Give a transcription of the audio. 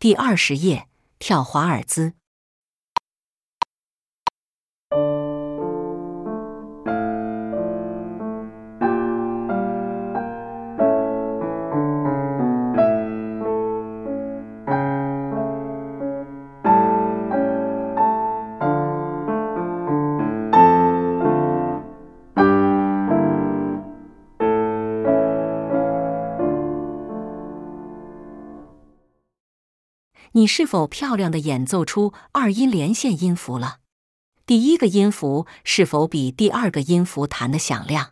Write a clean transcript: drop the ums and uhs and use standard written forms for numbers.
第20页，跳华尔兹。你是否漂亮地演奏出二音连线音符了？第一个音符是否比第二个音符弹得响亮？